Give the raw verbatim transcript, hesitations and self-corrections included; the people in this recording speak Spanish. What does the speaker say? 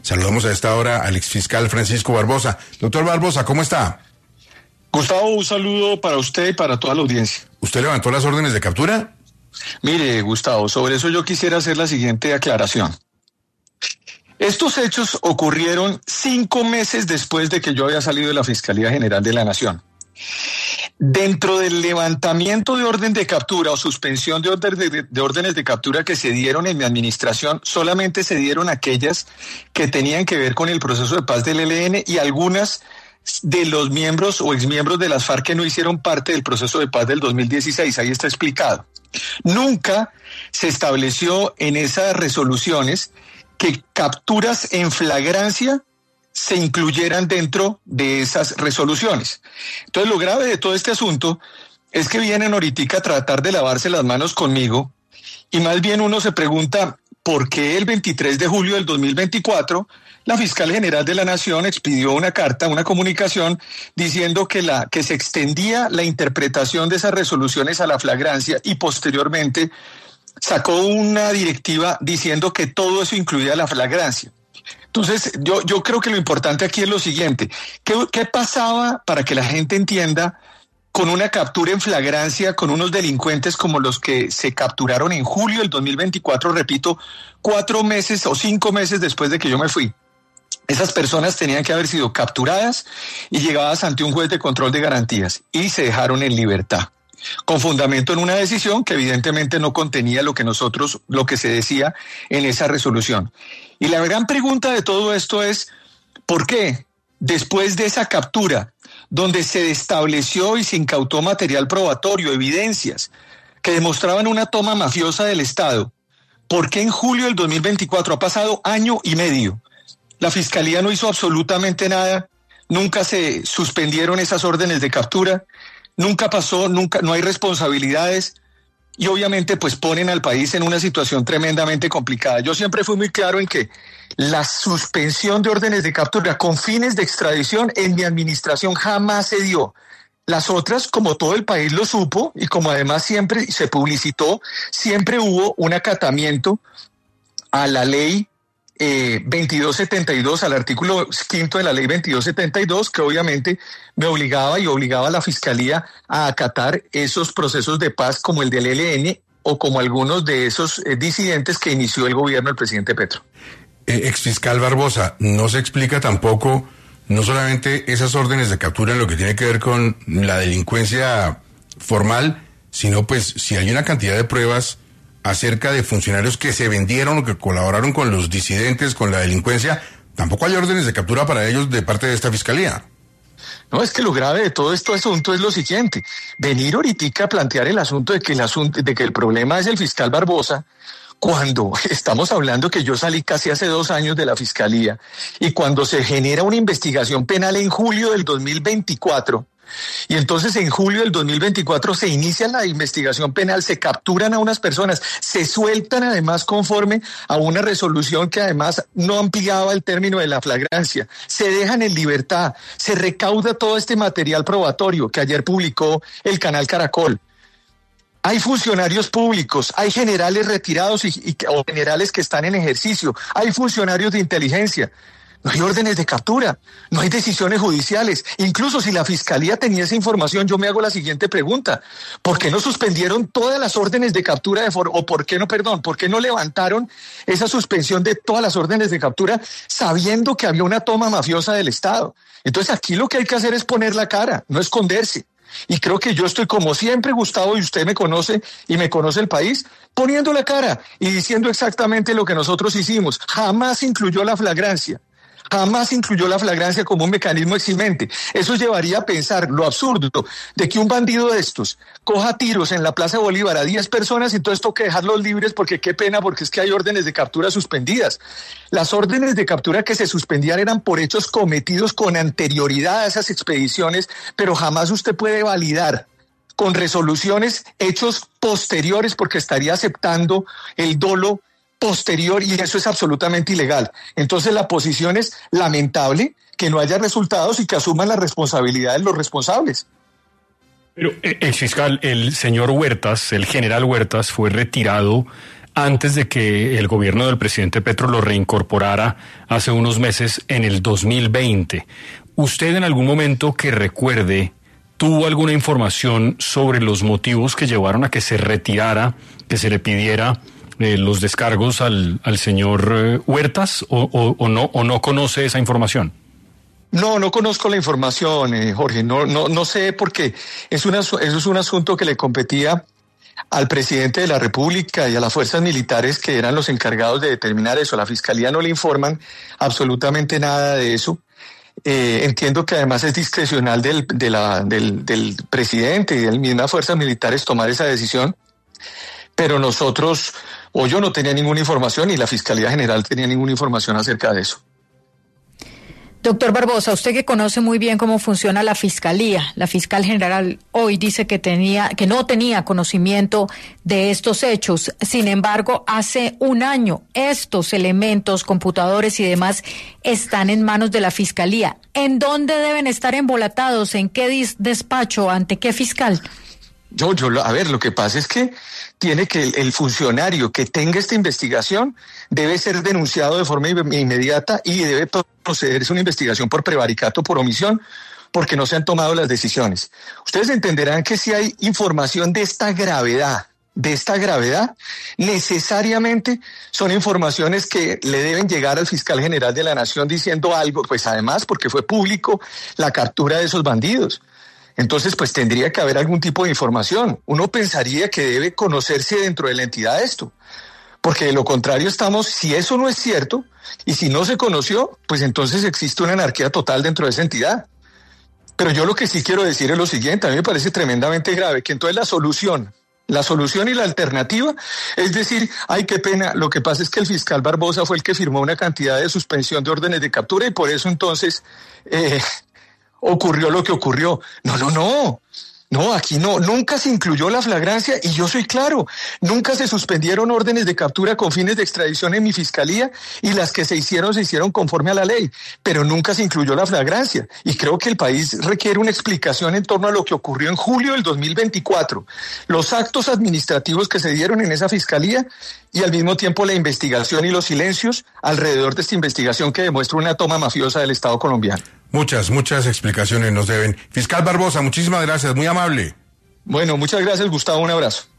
Saludamos a esta hora al exfiscal Francisco Barbosa. Doctor Barbosa, ¿cómo está? Gustavo, un saludo para usted y para toda la audiencia. ¿Usted levantó las órdenes de captura? Mire, Gustavo, sobre eso yo quisiera hacer la siguiente aclaración. Estos hechos ocurrieron cinco meses después de que yo había salido de la Fiscalía General de la Nación. Dentro del levantamiento de orden de captura o suspensión de, orden de, de órdenes de captura que se dieron en mi administración, solamente se dieron aquellas que tenían que ver con el proceso de paz del E L N y algunas de los miembros o exmiembros de las FARC que no hicieron parte del proceso de paz del dos mil dieciséis. Ahí está explicado. Nunca se estableció en esas resoluciones que capturas en flagrancia se incluyeran dentro de esas resoluciones. Entonces, lo grave de todo este asunto es que vienen ahorita a tratar de lavarse las manos conmigo y más bien uno se pregunta por qué el veintitrés de julio del dos mil veinticuatro la Fiscal General de la Nación expidió una carta, una comunicación diciendo que, la, que se extendía la interpretación de esas resoluciones a la flagrancia y posteriormente sacó una directiva diciendo que todo eso incluía la flagrancia. Entonces, yo, yo creo que lo importante aquí es lo siguiente. ¿Qué, qué pasaba para que la gente entienda con una captura en flagrancia con unos delincuentes como los que se capturaron en julio del dos mil veinticuatro, repito, cuatro meses o cinco meses después de que yo me fui? Esas personas tenían que haber sido capturadas y llevadas ante un juez de control de garantías y se dejaron en libertad, con fundamento en una decisión que evidentemente no contenía lo que nosotros, lo que se decía en esa resolución. Y la gran pregunta de todo esto es, ¿por qué después de esa captura, donde se estableció y se incautó material probatorio, evidencias que demostraban una toma mafiosa del Estado, por qué en julio del dos mil veinticuatro, ha pasado año y medio, la Fiscalía no hizo absolutamente nada, nunca se suspendieron esas órdenes de captura, nunca pasó, nunca, no hay responsabilidades y obviamente pues ponen al país en una situación tremendamente complicada? Yo siempre fui muy claro en que la suspensión de órdenes de captura con fines de extradición en mi administración jamás se dio. Las otras, como todo el país lo supo y como además siempre se publicitó, siempre hubo un acatamiento a la ley Eh, veintidós setenta y dos, al artículo quinto de la ley veintidós setenta y dos, que obviamente me obligaba y obligaba a la Fiscalía a acatar esos procesos de paz como el del E L N o como algunos de esos eh, disidentes que inició el gobierno del presidente Petro. Eh, exfiscal Barbosa, no se explica tampoco, no solamente esas órdenes de captura en lo que tiene que ver con la delincuencia formal, sino pues si hay una cantidad de pruebas acerca de funcionarios que se vendieron o que colaboraron con los disidentes, con la delincuencia, tampoco hay órdenes de captura para ellos de parte de esta Fiscalía. No, es que lo grave de todo este asunto es lo siguiente: venir ahorita a plantear el asunto de que el asunto, de que el problema es el fiscal Barbosa, cuando estamos hablando que yo salí casi hace dos años de la Fiscalía y cuando se genera una investigación penal en julio del dos mil veinticuatro, y entonces en julio del dos mil veinticuatro se inicia la investigación penal, se capturan a unas personas, se sueltan además conforme a una resolución que además no ampliaba el término de la flagrancia, se dejan en libertad, se recauda todo este material probatorio que ayer publicó el canal Caracol. Hay funcionarios públicos, hay generales retirados y, y, o generales que están en ejercicio, hay funcionarios de inteligencia. No hay órdenes de captura, no hay decisiones judiciales. Incluso si la Fiscalía tenía esa información, yo me hago la siguiente pregunta: ¿por qué no suspendieron todas las órdenes de captura de for- o por qué no, perdón, por qué no levantaron esa suspensión de todas las órdenes de captura sabiendo que había una toma mafiosa del Estado? Entonces aquí lo que hay que hacer es poner la cara, no esconderse. Y creo que yo estoy, como siempre, Gustavo, y usted me conoce y me conoce el país, poniendo la cara y diciendo exactamente lo que nosotros hicimos. Jamás incluyó la flagrancia. Jamás incluyó la flagrancia como un mecanismo eximente. Eso llevaría a pensar lo absurdo de que un bandido de estos coja tiros en la Plaza de Bolívar a diez personas y entonces toque dejarlos libres porque qué pena, porque es que hay órdenes de captura suspendidas. Las órdenes de captura que se suspendían eran por hechos cometidos con anterioridad a esas expediciones, pero jamás usted puede validar con resoluciones hechos posteriores porque estaría aceptando el dolo posterior y eso es absolutamente ilegal. Entonces la posición es lamentable, que no haya resultados y que asuman las responsabilidades los responsables. Pero el fiscal, el señor Huertas, el general Huertas, fue retirado antes de que el gobierno del presidente Petro lo reincorporara hace unos meses en el dos mil veinte. ¿Usted en algún momento que recuerde tuvo alguna información sobre los motivos que llevaron a que se retirara, que se le pidiera eh, los descargos al, al señor eh, Huertas o, o, o, no, o no conoce esa información? No, no conozco la información, eh, Jorge, no, no, no sé porque es una, eso es un asunto que le competía al presidente de la República y a las fuerzas militares que eran los encargados de determinar eso. La Fiscalía no le informan absolutamente nada de eso. Eh, entiendo que además es discrecional del, de la, del, del presidente y de las mismas fuerzas militares tomar esa decisión, pero nosotros, o yo no tenía ninguna información y la Fiscalía General tenía ninguna información acerca de eso. Doctor Barbosa, usted que conoce muy bien cómo funciona la Fiscalía, la fiscal general hoy dice que tenía, que no tenía conocimiento de estos hechos. Sin embargo, hace un año estos elementos, computadores y demás están en manos de la Fiscalía. ¿En dónde deben estar embolatados? ¿En qué despacho? ¿Ante qué fiscal? Yo, yo, a ver, lo que pasa es que tiene que el, el funcionario que tenga esta investigación debe ser denunciado de forma inmediata y debe procederse a una investigación por prevaricato, por omisión, porque no se han tomado las decisiones. Ustedes entenderán que si hay información de esta gravedad, de esta gravedad, necesariamente son informaciones que le deben llegar al fiscal general de la Nación diciendo algo, pues además porque fue público la captura de esos bandidos. Entonces, pues tendría que haber algún tipo de información. Uno pensaría que debe conocerse dentro de la entidad esto, porque de lo contrario estamos, si eso no es cierto, y si no se conoció, pues entonces existe una anarquía total dentro de esa entidad. Pero yo lo que sí quiero decir es lo siguiente, a mí me parece tremendamente grave que entonces la solución, la solución y la alternativa es decir, ay, qué pena, lo que pasa es que el fiscal Barbosa fue el que firmó una cantidad de suspensión de órdenes de captura y por eso entonces eh, ocurrió lo que ocurrió. No, no, no. No, aquí no, nunca se incluyó la flagrancia y yo soy claro, nunca se suspendieron órdenes de captura con fines de extradición en mi fiscalía y las que se hicieron se hicieron conforme a la ley, pero nunca se incluyó la flagrancia y creo que el país requiere una explicación en torno a lo que ocurrió en julio del dos mil veinticuatro, los actos administrativos que se dieron en esa fiscalía y al mismo tiempo la investigación y los silencios alrededor de esta investigación que demuestra una toma mafiosa del Estado colombiano. Muchas, muchas explicaciones nos deben. Fiscal Barbosa, muchísimas gracias, muy amable. Bueno, muchas gracias, Gustavo, un abrazo.